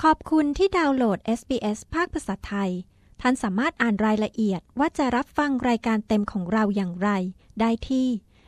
ขอบคุณที่ดาวน์โหลด SBS ภาคภาษาไทยท่านสามารถอ่านรายละเอียดว่าจะรับฟังรายการเต็มของเราอย่างไรได้ที่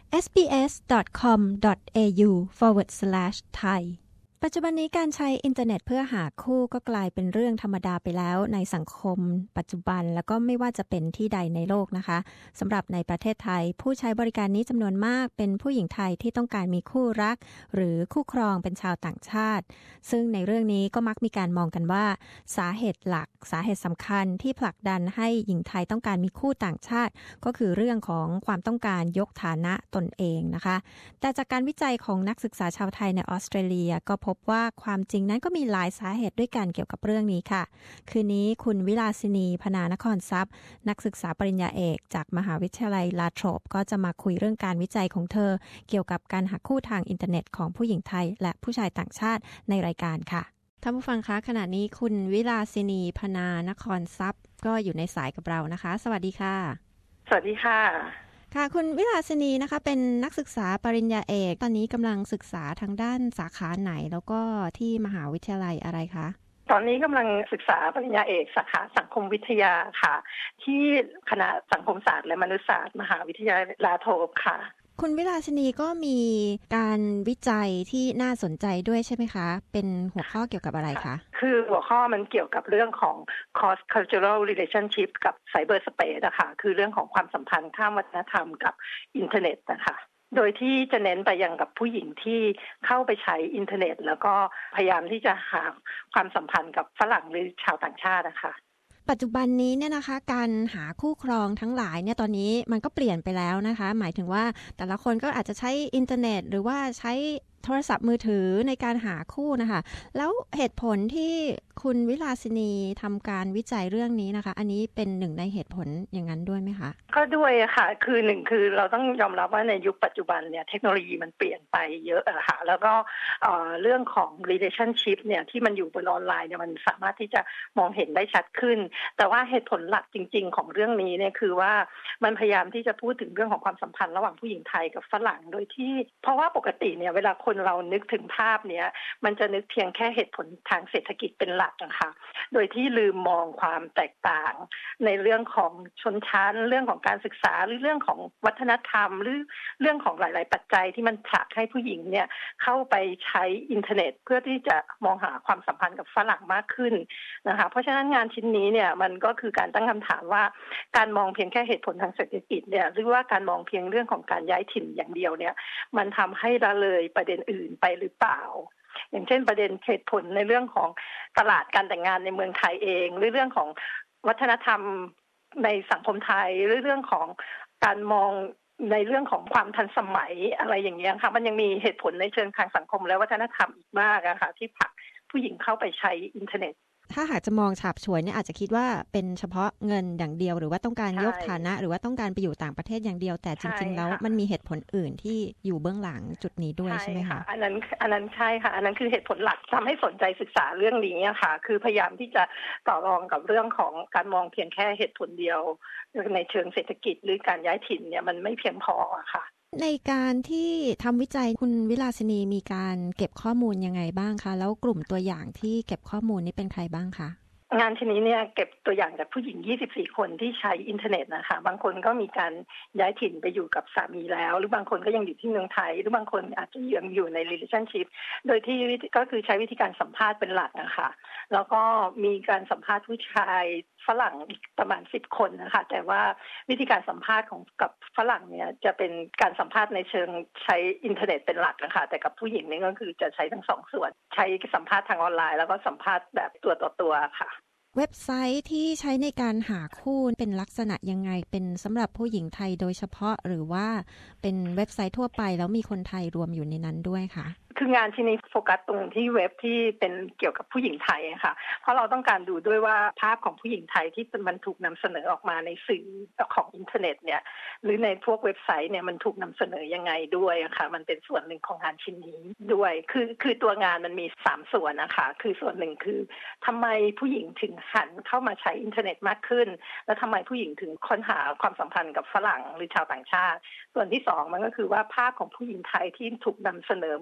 sbs.com.au/thai ปัจจุบันนี้การใช้อินเทอร์เน็ตเพื่อหาคู่ก็กลายเป็นเรื่องธรรมดาไปแล้วในสังคมปัจจุบันแล้วก็ไม่ว่าจะเป็นที่ใดในโลกนะคะสำหรับในประเทศไทยผู้ใช้บริการนี้จำนวนมากเป็นผู้หญิงไทยที่ต้องการมีคู่รักหรือคู่ครองเป็นชาวต่างชาติซึ่งในเรื่องนี้ก็มักมีการมองกันว่าสาเหตุหลักสาเหตุสำคัญที่ผลักดันให้หญิงไทยต้องการมีคู่ต่างชาติก็คือเรื่องของความต้องการยกฐานะตนเองนะคะแต่จากการวิจัยของนักศึกษาชาวไทยในออสเตรเลียก็พบว่าความจริงนั้นก็มีหลายสาเหตุด้วยกันเกี่ยวกับเรื่องนี้ค่ะคืนนี้คุณวิลาสินีพนานครทรัพย์นักศึกษาปริญญาเอกจากมหาวิทยาลัยลาโทรปก็จะมาคุยเรื่องการวิจัยของเธอเกี่ยวกับการหาคู่ทางอินเทอร์เน็ตของผู้หญิงไทยและผู้ชายต่างชาติในรายการค่ะท่านผู้ฟังคะขณะนี้คุณวิลาสินีพนานครทรัพย์ก็อยู่ในสายกับเรานะคะสวัสดีค่ะสวัสดีค่ะค่ะคุณวิลาสินีนะคะเป็นนักศึกษาปริญญาเอกตอนนี้กำลังศึกษาทางด้านสาขาไหนแล้วก็ที่มหาวิทยาลัยอะไรคะตอนนี้กำลังศึกษาปริญญาเอกสาขาสังคมวิทยาค่ะที่คณะสังคมศาสตร์และมนุษยศาสตร์มหาวิทยาลัยลาโทปค่ะคุณวิลาสินีก็มีการวิจัยที่น่าสนใจด้วยใช่ไหมคะเป็นหัวข้อเกี่ยวกับอะไรคะคือหัวข้อมันเกี่ยวกับเรื่องของ cross cultural relationship กับ cyber space นะคะคือเรื่องของความสัมพันธ์ข้ามวัฒนธรรมกับอินเทอร์เน็ตนะคะโดยที่จะเน้นไปยังกับผู้หญิงที่เข้าไปใช้อินเทอร์เน็ตแล้วก็พยายามที่จะหาความสัมพันธ์กับฝรั่งหรือชาวต่างชาตินะคะปัจจุบันนี้เนี่ยนะคะการหาคู่ครองทั้งหลายเนี่ยตอนนี้มันก็เปลี่ยนไปแล้วนะคะหมายถึงว่าแต่ละคนก็อาจจะใช้อินเทอร์เน็ตหรือว่าใช้โทรศัพท์มือถือในการหาคู่นะคะแล้วเหตุผลที่คุณวิลาสินีทำการวิจัยเรื่องนี้นะคะอันนี้เป็นหนึ่งในเหตุผลอย่างนั้นด้วยไหมคะก็ด้วยค่ะคือหนึ่งคือเราต้องยอมรับว่าในยุคปัจจุบันเนี่ยเทคโนโลยีมันเปลี่ยนไปเยอะอะค่ะแล้วก็เรื่องของ relationship เนี่ยที่มันอยู่บนออนไลน์เนี่ยมันสามารถที่จะมองเห็นได้ชัดขึ้นแต่ว่าเหตุผลหลักจริงๆของเรื่องนี้เนี่ยคือว่ามันพยายามที่จะพูดถึงเรื่องของความสัมพันธ์ระหว่างผู้หญิงไทยกับฝรั่งโดยที่เพราะว่าปกติเนี่ยเวลาคนเรานึกถึงภาพเนี้ยมันจะนึกเพียงแค่เหตุผลทางเศรษฐกิจเป็นหลักนะคะโดยที่ลืมมองความแตกต่างในเรื่องของชนชั้นเรื่องของการศึกษาหรือเรื่องของวัฒนธรรมหรือเรื่องของหลายๆปัจจัยที่มันผลักให้ผู้หญิงเนี่ยเข้าไปใช้อินเทอร์เน็ตเพื่อที่จะมองหาความสัมพันธ์กับฝรั่งมากขึ้นนะคะเพราะฉะนั้นงานชิ้นนี้เนี่ยมันก็คือการตั้งคำถามว่าการมองเพียงแค่เหตุผลทางเศรษฐกิจเนี่ยหรือว่าการมองเพียงเรื่องของการย้ายถิ่นอย่างเดียวเนี่ยมันทำให้ละเลยประเด็นอื่นไปหรือเปล่าอย่างเช่นประเด็นเหตุผลในเรื่องของตลาดการแต่งงานในเมืองไทยเองหรือเรื่องของวัฒนธรรมในสังคมไทยหรือเรื่องของการมองในเรื่องของความทันสมัยอะไรอย่างเงี้ยค่ะมันยังมีเหตุผลในเชิงทางสังคมและวัฒนธรรมอีกมากอะค่ะที่ผลักผู้หญิงเข้าไปใช้อินเทอร์เน็ตถ้าหากจะมองฉาบฉวยเนี่ยอาจจะคิดว่าเป็นเฉพาะเงินอย่างเดียวหรือว่าต้องการยกฐานะหรือว่าต้องการไปอยู่ต่างประเทศอย่างเดียวแต่จริงๆแล้วมันมีเหตุผลอื่นที่อยู่เบื้องหลังจุดนี้ด้วยใช่ไหมคะอันนั้นใช่ค่ะอันนั้นคือเหตุผลหลักทำให้สนใจศึกษาเรื่องนี้ค่ะคือพยายามที่จะต่อรองกับเรื่องของการมองเพียงแค่เหตุผลเดียวในเชิงเศรษฐกิจหรือการย้ายถิ่นเนี่ยมันไม่เพียงพอค่ะในการที่ทำวิจัยคุณวิลาสินีมีการเก็บข้อมูลยังไงบ้างคะแล้วกลุ่มตัวอย่างที่เก็บข้อมูลนี้เป็นใครบ้างคะงานชิ้นนี้เนี่ยเก็บตัวอย่างจากผู้หญิง24คนที่ใช้อินเทอร์เน็ตนะคะบางคนก็มีการย้ายถิ่นไปอยู่กับสามีแล้วหรือบางคนก็ยังอยู่ที่เมืองไทยหรือบางคนอาจจะยังอยู่ใน relationship โดยที่ก็คือใช้วิธีการสัมภาษณ์เป็นหลักนะคะแล้วก็มีการสัมภาษณ์ผู้ชายฝรั่งอีกประมาณ10คนนะคะแต่ว่าวิธีการสัมภาษณ์ของกับฝรั่งเนี่ยจะเป็นการสัมภาษณ์ในเชิงใช้อินเทอร์เน็ตเป็นหลักนะคะแต่กับผู้หญิงนี่ก็คือจะใช้ทั้งสองส่วนใช้สัมภาษณ์ทางออนไลน์แล้วก็สัมภาษณ์แบบตัวต่อตัวค่ะเว็บไซต์ที่ใช้ในการหาคู่เป็นลักษณะยังไงเป็นสำหรับผู้หญิงไทยโดยเฉพาะหรือว่าเป็นเว็บไซต์ทั่วไปแล้วมีคนไทยรวมอยู่ในนั้นด้วยคะคืองานที่นี้โฟกัสตรงที่เว็บที่เป็นเกี่ยวกับผู้หญิงไทยค่ะเพราะเราต้องการดูด้วยว่าภาพของผู้หญิงไทยที่มันถูกนำเสนอออกมาในสื่อของอินเทอร์เน็ตเนี่ยหรือในพวกเว็บไซต์เนี่ยมันถูกนำเสนอยังไงด้วยค่ะมันเป็นส่วนหนึ่งของงานชิ้นนี้ด้วยคือตัวงานมันมี3ส่วนนะคะคือส่วนหนึ่งคือทำไมผู้หญิงถึงหันเข้ามาใช้อินเทอร์เน็ตมากขึ้นแล้วทำไมผู้หญิงถึงค้นหาความสัมพันธ์กับฝรั่งหรือชาวต่างชาติส่วนที่2มันก็คือว่าภาพของผู้หญิงไทยที่ถูกนำเสนอบนอินเทอร์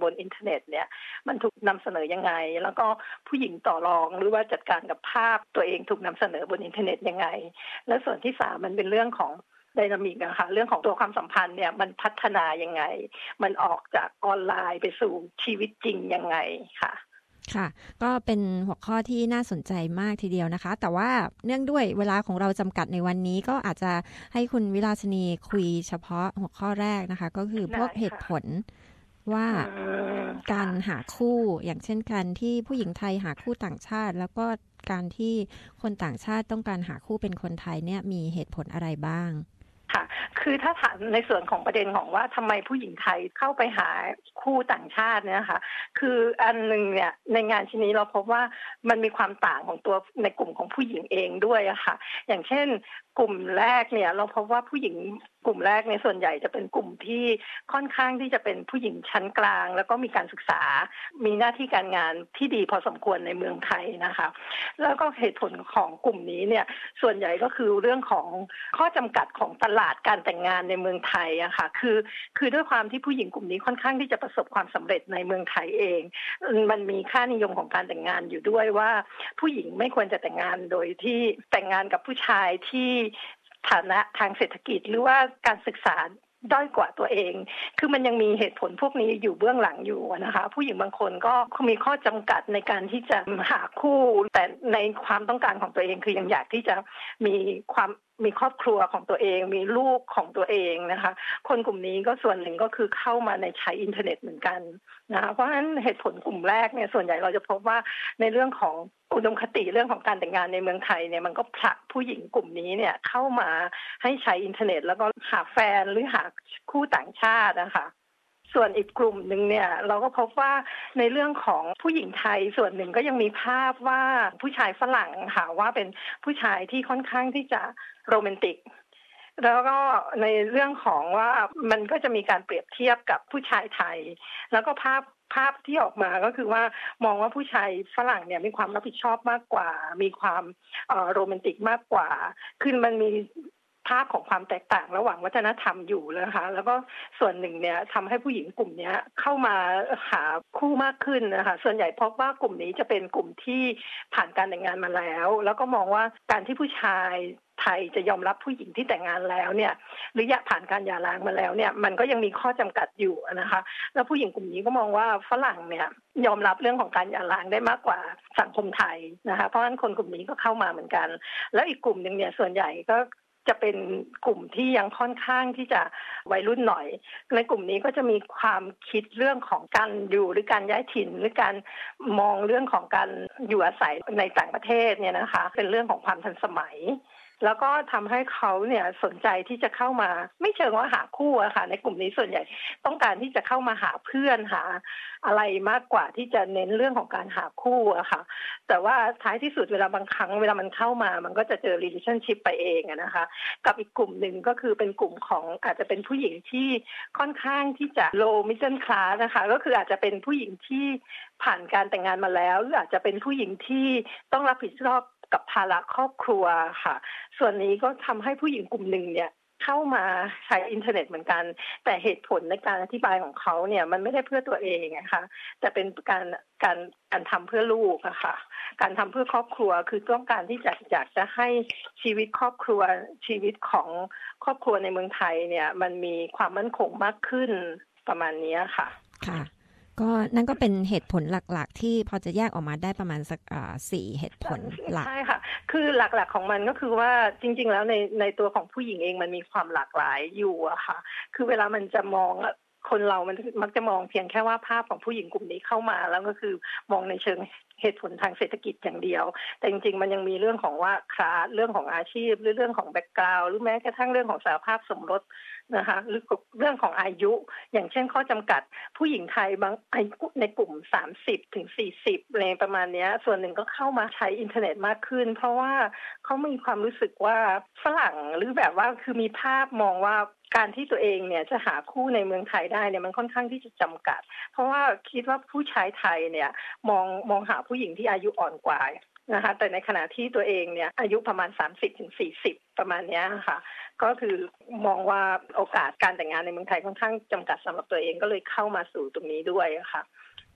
เน็ตเนี่ยมันถูกนำเสนอยังไงแล้วก็ผู้หญิงต่อรองหรือว่าจัดการกับภาพตัวเองถูกนำเสนอบนอินเทอร์เน็ตยังไงและส่วนที่3มันเป็นเรื่องของไดนามิกนะคะเรื่องของตัวความสัมพันธ์เนี่ยมันพัฒนายังไงมันออกจากออนไลน์ไปสู่ชีวิตจริงยังไงค่ะค่ะก็เป็นหัวข้อที่น่าสนใจมากทีเดียวนะคะแต่ว่าเนื่องด้วยเวลาของเราจำกัดในวันนี้ก็อาจจะให้คุณวิลาสินีคุยเฉพาะหัวข้อแรกนะคะก็คือพวกเหตุผลว่าการหาคู่อย่างเช่นการที่ผู้หญิงไทยหาคู่ต่างชาติแล้วก็การที่คนต่างชาติต้องการหาคู่เป็นคนไทยเนี่ยมีเหตุผลอะไรบ้างค่ะคือถ้าถามในส่วนของประเด็นของว่าทำไมผู้หญิงไทยเข้าไปหาคู่ต่างชาติเนี่ยค่ะคืออันนึงเนี่ยในงานชิ้นนี้เราพบว่ามันมีความต่างของตัวในกลุ่มของผู้หญิงเองด้วยอะค่ะอย่างเช่นกลุ่มแรกเนี่ยเราพบว่าผู้หญิงกลุ่มแรกในส่วนใหญ่จะเป็นกลุ่มที่ค่อนข้างที่จะเป็นผู้หญิงชั้นกลางแล้วก็มีการศึกษามีหน้าที่การงานที่ดีพอสมควรในเมืองไทยนะคะแล้วก็เหตุผลของกลุ่มนี้เนี่ยส่วนใหญ่ก็คือเรื่องของข้อจำกัดของตลาดการแต่งงานในเมืองไทยอะค่ะคือด้วยความที่ผู้หญิงกลุ่มนี้ค่อนข้างที่จะประสบความสำเร็จในเมืองไทยเองมันมีค่านิยมของการแต่งงานอยู่ด้วยว่าผู้หญิงไม่ควรจะแต่งงานโดยที่แต่งงานกับผู้ชายที่ฐานะทางเศรษฐกิจหรือว่าการศึกษาด้อยกว่าตัวเองคือมันยังมีเหตุผลพวกนี้อยู่เบื้องหลังอยู่นะคะผู้หญิงบางคนก็มีข้อจำกัดในการที่จะหาคู่แต่ในความต้องการของตัวเองคือยังอยากที่จะมีครอบครัวของตัวเองมีลูกของตัวเองนะคะคนกลุ่มนี้ก็ส่วนหนึ่งก็คือเข้ามาในใช้อินเทอร์เน็ตเหมือนกันนะคะเพราะฉะนั้นเหตุผลกลุ่มแรกเนี่ยส่วนใหญ่เราจะพบว่าในเรื่องของอุดมคติเรื่องของการแต่งงานในเมืองไทยเนี่ยมันก็ผลักผู้หญิงกลุ่มนี้เนี่ยเข้ามาให้ใช้อินเทอร์เน็ตแล้วก็หาแฟนหรือหาคู่ต่างชาตินะคะส่วนอีกกลุ่มหนึ่งเนี่ยเราก็พบว่าในเรื่องของผู้หญิงไทยส่วนหนึ่งก็ยังมีภาพว่าผู้ชายฝรั่งค่ะว่าเป็นผู้ชายที่ค่อนข้างที่จะโรแมนติกแล้วก็ในเรื่องของว่ามันก็จะมีการเปรียบเทียบกับผู้ชายไทยแล้วก็ภาพที่ออกมาก็คือว่ามองว่าผู้ชายฝรั่งเนี่ยมีความรับผิดชอบมากกว่ามีความโรแมนติกมากกว่าคือมันมีภาพของความแตกต่างระหว่างวัฒนธรรมอยู่นะคะแล้วก็ส่วนหนึ่งเนี่ยทำให้ผู้หญิงกลุ่มนี้เข้ามาหาคู่มากขึ้นนะคะส่วนใหญ่พบว่ากลุ่มนี้จะเป็นกลุ่มที่ผ่านการแต่งงานมาแล้วก็มองว่าการที่ผู้ชายไทยจะยอมรับผู้หญิงที่แต่งงานแล้วเนี่ยหรือผ่านการหย่าร้างมาแล้วเนี่ยมันก็ยังมีข้อจำกัดอยู่นะคะแล้วผู้หญิงกลุ่มนี้ก็มองว่าฝรั่งเนี่ยยอมรับเรื่องของการหย่าร้างได้มากกว่าสังคมไทยนะคะเพราะฉะนั้นคนกลุ่มนี้ก็เข้ามาเหมือนกันแล้วอีกกลุ่มนึงเนี่ยส่วนใหญ่ก็จะเป็นกลุ่มที่ยังค่อนข้างที่จะวัยรุ่นหน่อยในกลุ่มนี้ก็จะมีความคิดเรื่องของการอยู่หรือการย้ายถิ่นหรือการมองเรื่องของการอยู่อาศัยในต่างประเทศเนี่ยนะคะเป็นเรื่องของความทันสมัยแล้วก็ทำให้เขาเนี่ยสนใจที่จะเข้ามาไม่เชิงว่าหาคู่อะค่ะในกลุ่มนี้ส่วนใหญ่ต้องการที่จะเข้ามาหาเพื่อนหาอะไรมากกว่าที่จะเน้นเรื่องของการหาคู่อะค่ะแต่ว่าท้ายที่สุดเวลาบางครั้งเวลามันเข้ามามันก็จะเจอ relationship ไปเองอะนะคะกับอีกกลุ่มหนึ่งก็คือเป็นกลุ่มของอาจจะเป็นผู้หญิงที่ค่อนข้างที่จะ low middle class นะคะก็คืออาจจะเป็นผู้หญิงที่ผ่านการแต่งงานมาแล้วหรืออาจจะเป็นผู้หญิงที่ต้องรับผิดชอบกับภาระครอบครัวค่ะส่วนนี้ก็ทำให้ผู้หญิงกลุ่มหนึ่งเนี่ยเข้ามาใช้อินเทอร์เน็ตเหมือนกันแต่เหตุผลในการอธิบายของเขาเนี่ยมันไม่ได้เพื่อตัวเองนะคะแต่เป็นการทำเพื่อลูกอะค่ะการทำเพื่อครอบครัวคือต้องการที่อยากจะให้ชีวิตครอบครัวชีวิตของครอบครัวในเมืองไทยเนี่ยมันมีความมั่นคงมากขึ้นประมาณนี้ค่ะค่ะก็นั่นก็เป็นเหตุผลหลักๆที่พอจะแยกออกมาได้ประมาณสัก4เหตุผลหลักใช่ค่ะคือหลักๆของมันก็คือว่าจริงๆแล้วในตัวของผู้หญิงเองมันมีความหลากหลายอยู่อะค่ะคือเวลามันจะมองคนเรามันมักจะมองเพียงแค่ว่าภาพของผู้หญิงกลุ่มนี้เข้ามาแล้วก็คือมองในเชิงเหตุผลทางเศรษฐกิจอย่างเดียวแต่จริงๆมันยังมีเรื่องของว่าคลาสเรื่องของอาชีพหรือเรื่องของแบ็คกราวด์หรือแม้กระทั่งเรื่องของสหภาพสมรสนะคะหรือเรื่องของอายุอย่างเช่นข้อจำกัดผู้หญิงไทยบางอายุในกลุ่ม30 ถึง 40อะไรประมาณนี้ส่วนหนึ่งก็เข้ามาใช้อินเทอร์เน็ตมากขึ้นเพราะว่าเขามีความรู้สึกว่าฝรั่งหรือแบบว่าคือมีภาพมองว่าการที่ตัวเองเนี่ยจะหาคู่ในเมืองไทยได้เนี่ยมันค่อนข้างที่จะจำกัดเพราะว่าคิดว่าผู้ชายไทยเนี่ยมองหาผู้หญิงที่อายุอ่อนกว่านะคะแต่ในขณะที่ตัวเองเนี่ยอายุประมาณ30 ถึง 40ประมาณนี้ค่ะก็คือมองว่าโอกาสการแต่งงานในเมืองไทยค่อนข้างจำกัดสำหรับตัวเองก็เลยเข้ามาสู่ตรงนี้ด้วยค่ะ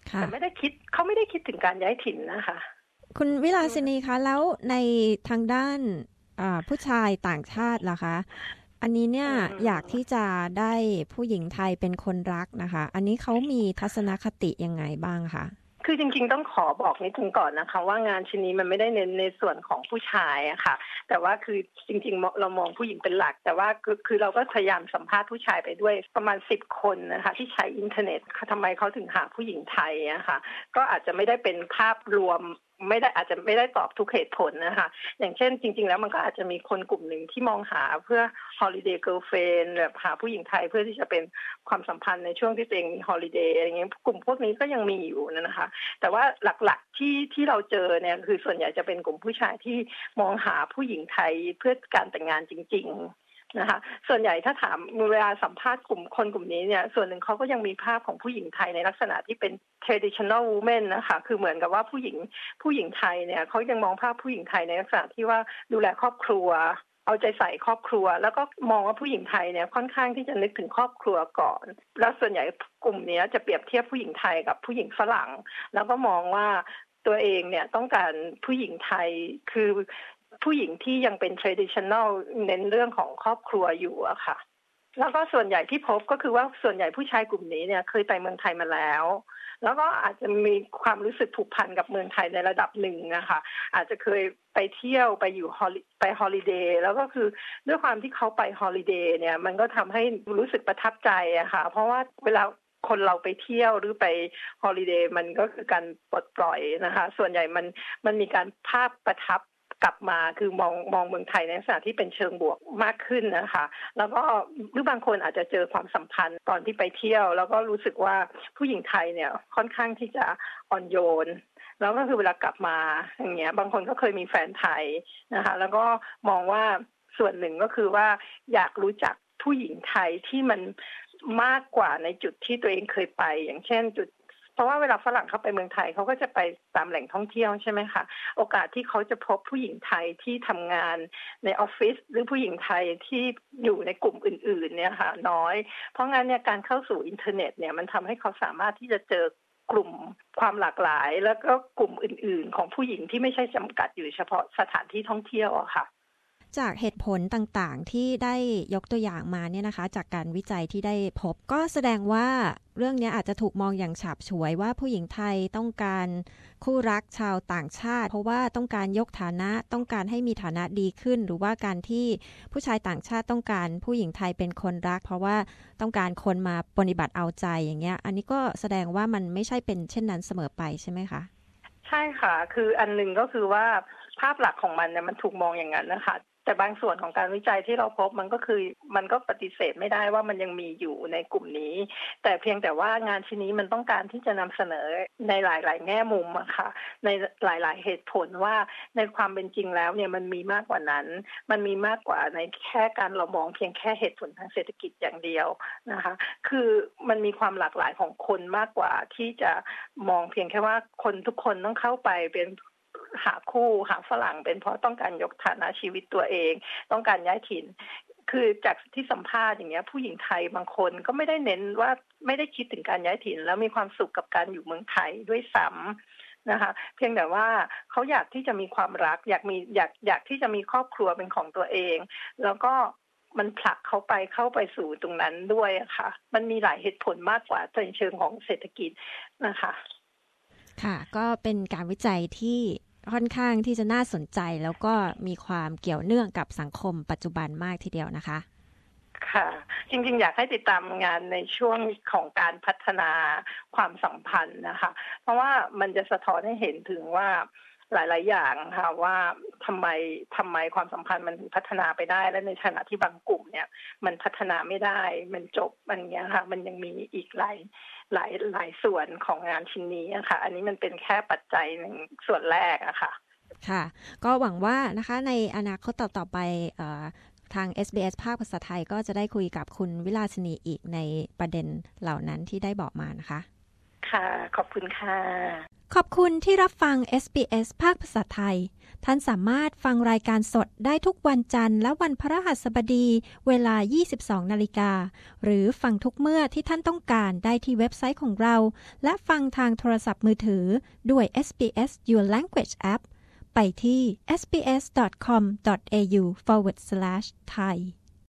แต่เขาไม่ได้คิดถึงการย้ายถิ่นนะคะคุณวิลาสินีคะแล้วในทางด้านผู้ชายต่างชาติล่ะคะอันนี้เนี่ยอยากที่จะได้ผู้หญิงไทยเป็นคนรักนะคะอันนี้เขามีทัศนคติยังไงบ้างคะคือจริงๆต้องขอบอกนิดนึงก่อนนะคะว่างานชิ้นนี้มันไม่ได้เน้นในส่วนของผู้ชายอะค่ะแต่ว่าคือจริงๆเรามองผู้หญิงเป็นหลักแต่ว่าคือเราก็พยายามสัมภาษณ์ผู้ชายไปด้วยประมาณ10 คนนะคะที่ใช้อินเทอร์เน็ตทำไมเขาถึงหาผู้หญิงไทยอะค่ะก็อาจจะไม่ได้เป็นภาพรวมอาจจะไม่ได้ตอบทุกเหตุผลนะคะอย่างเช่นจริงๆแล้วมันก็อาจจะมีคนกลุ่มหนึ่งที่มองหาเพื่อ holiday girlfriend แบบหาผู้หญิงไทยเพื่อที่จะเป็นความสัมพันธ์ในช่วงที่ตัวเองมี holiday อะไรเงี้ยกลุ่มพวกนี้ก็ยังมีอยู่นะคะแต่ว่าหลักๆที่เราเจอเนี่ยคือส่วนใหญ่จะเป็นกลุ่มผู้ชายที่มองหาผู้หญิงไทยเพื่อการแต่งงานจริงๆนะคะส่วนใหญ่ถ้าถามเวลาสัมภาษณ์กลุ่มนี้เนี่ยส่วนหนึ่งเขาก็ยังมีภาพของผู้หญิงไทยในลักษณะที่เป็น traditional woman นะคะคือเหมือนกับว่าผู้หญิงไทยเนี่ยเขายังมองภาพผู้หญิงไทยในลักษณะที่ว่าดูแลครอบครัวเอาใจใส่ครอบครัวแล้วก็มองว่าผู้หญิงไทยเนี่ยค่อนข้างที่จะนึกถึงครอบครัวก่อนแล้วส่วนใหญ่กลุ่มนี้จะเปรียบเทียบผู้หญิงไทยกับผู้หญิงฝรั่งแล้วก็มองว่าตัวเองเนี่ยต้องการผู้หญิงไทยคือผู้หญิงที่ยังเป็น traditional เน้นเรื่องของครอบครัวอยู่อะค่ะแล้วก็ส่วนใหญ่ที่พบก็คือว่าส่วนใหญ่ผู้ชายกลุ่มนี้เนี่ยเคยไปเมืองไทยมาแล้วแล้วก็อาจจะมีความรู้สึกผูกพันกับเมืองไทยในระดับหนึ่งนะคะอาจจะเคยไปเที่ยวไปอยู่ไปฮอลิเดย์แล้วก็คือด้วยความที่เขาไปฮอลิเดย์เนี่ยมันก็ทำให้รู้สึกประทับใจอะค่ะเพราะว่าเวลาคนเราไปเที่ยวหรือไปฮอลิเดย์มันก็คือการปลดปล่อยนะคะส่วนใหญ่มันมีการภาพประทับกลับมาคือมองเมืองไทยในลักษณะที่เป็นเชิงบวกมากขึ้นนะคะแล้วก็หรือบางคนอาจจะเจอความสัมพันธ์ตอนที่ไปเที่ยวแล้วก็รู้สึกว่าผู้หญิงไทยเนี่ยค่อนข้างที่จะอ่อนโยนแล้วก็คือเวลากลับมาอย่างเงี้ยบางคนก็เคยมีแฟนไทยนะคะแล้วก็มองว่าส่วนหนึ่งก็คือว่าอยากรู้จักผู้หญิงไทยที่มันมากกว่าในจุดที่ตัวเองเคยไปอย่างเช่นจุดเพราะว่าเวลาฝรั่งเข้าไปเมืองไทยเขาก็จะไปตามแหล่งท่องเที่ยวใช่ไหมคะโอกาสที่เขาจะพบผู้หญิงไทยที่ทำงานในออฟฟิศหรือผู้หญิงไทยที่อยู่ในกลุ่มอื่นๆเนี่ยค่ะน้อยเพราะงั้นเนี่ยการเข้าสู่อินเทอร์เน็ตเนี่ยมันทำให้เขาสามารถที่จะเจอกลุ่มความหลากหลายแล้วก็กลุ่มอื่นๆของผู้หญิงที่ไม่ใช่จำกัดอยู่เฉพาะสถานที่ท่องเที่ยวอะค่ะจากเหตุผลต่างๆที่ได้ยกตัวอย่างมาเนี่ยนะคะจากการวิจัยที่ได้พบก็แสดงว่าเรื่องนี้อาจจะถูกมองอย่างฉาบฉวยว่าผู้หญิงไทยต้องการคู่รักชาวต่างชาติเพราะว่าต้องการยกฐานะต้องการให้มีฐานะดีขึ้นหรือว่าการที่ผู้ชายต่างชาติต้องการผู้หญิงไทยเป็นคนรักเพราะว่าต้องการคนมาปฏิบัติเอาใจอย่างเงี้ยอันนี้ก็แสดงว่ามันไม่ใช่เป็นเช่นนั้นเสมอไปใช่ไหมคะใช่ค่ะคืออันนึงก็คือว่าภาพหลักของมันเนี่ยมันถูกมองอย่างนั้นนะคะแต่บางส่วนของการวิจัยที่เราพบมันก็ปฏิเสธไม่ได้ว่ามันยังมีอยู่ในกลุ่มนี้แต่เพียงแต่ว่างานชิ้นนี้มันต้องการที่จะนำเสนอในหลายๆแง่มุมอะค่ะในหลายๆเหตุผลว่าในความเป็นจริงแล้วเนี่ยมันมีมากกว่านั้นมันมีมากกว่าในแค่การเรามองเพียงแค่เหตุผลทางเศรษฐกิจอย่างเดียวนะคะคือมันมีความหลากหลายของคนมากกว่าที่จะมองเพียงแค่ว่าคนทุกคนต้องเข้าไปเป็นหาคู่หาฝรั่งเป็นเพราะต้องการยกฐานะชีวิตตัวเองต้องการย้ายถิ่นคือจากที่สัมภาษณ์อย่างเงี้ยผู้หญิงไทยบางคนก็ไม่ได้เน้นว่าไม่ได้คิดถึงการย้ายถิ่นแล้วมีความสุขกับการอยู่เมืองไทยด้วยซ้ำนะคะเพียงแต่ว่าเขาอยากที่จะมีความรักอยากที่จะมีครอบครัวเป็นของตัวเองแล้วก็มันผลักเขาเข้าไปสู่ตรงนั้นด้วยค่ะมันมีหลายเหตุผลมากกว่าในเชิงของเศรษฐกิจนะคะค่ะก็เป็นการวิจัยที่ค่อนข้างที่จะน่าสนใจแล้วก็มีความเกี่ยวเนื่องกับสังคมปัจจุบันมากทีเดียวนะคะค่ะจริงๆอยากให้ติดตามงานในช่วงของการพัฒนาความสัมพันธ์นะคะเพราะว่ามันจะสะท้อนให้เห็นถึงว่าหลายๆอย่างค่ะว่าทำไมความสัมพันธ์มันพัฒนาไปได้และในขณะที่บางกลุ่มเนี่ยมันพัฒนาไม่ได้มันจบมันเงี้ยค่ะมันยังมีอีกหลายส่วนของงานชิ้นนี้ค่ะอันนี้มันเป็นแค่ปัจจัยหนึ่งส่วนแรกอะค่ะค่ะก็หวังว่านะคะในอนาคตต่อไปทาง SBS ภาคภาษาไทยก็จะได้คุยกับคุณวิลาสินีอีกในประเด็นเหล่านั้นที่ได้บอกมานะคะค่ะขอบคุณค่ะขอบคุณที่รับฟัง SBS ภาคภาษาไทยท่านสามารถฟังรายการสดได้ทุกวันจันทร์และวันพฤหัสบดีเวลา 22:00 น.หรือฟังทุกเมื่อที่ท่านต้องการได้ที่เว็บไซต์ของเราและฟังทางโทรศัพท์มือถือด้วย SBS Your Language App ไปที่ sbs.com.au/thai